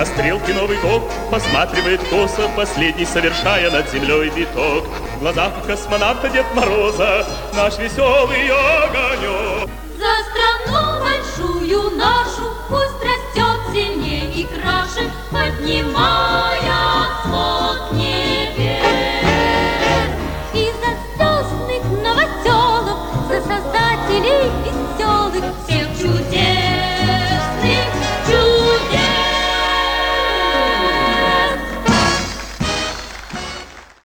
На стрелке Новый год посматривает косо, последний совершая над землей виток. В глазах у космонавта Дед Мороза наш веселый огонек.